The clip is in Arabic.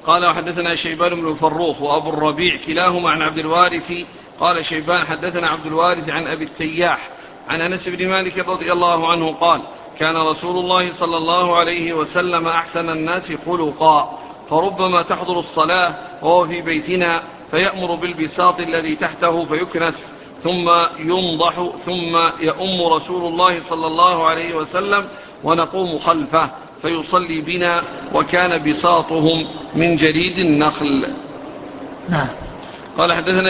قال وحدثنا شيبان بن فروخ وأبو الربيع كلاهما عن عبد الوارث. قال شيبان حدثنا عبد الوارث عن أبي التياح عن أنس بن مالك رضي الله عنه قال كان رسول الله صلى الله عليه وسلم أحسن الناس خلقا، فربما تحضر الصلاة وهو في بيتنا فيأمر بالبساط الذي تحته فيكنس ثم ينضح، ثم يؤم رسول الله صلى الله عليه وسلم ونقوم خلفه فيصلي بنا، وكان بساطهم من جريد النخل. نعم. قال حدثنا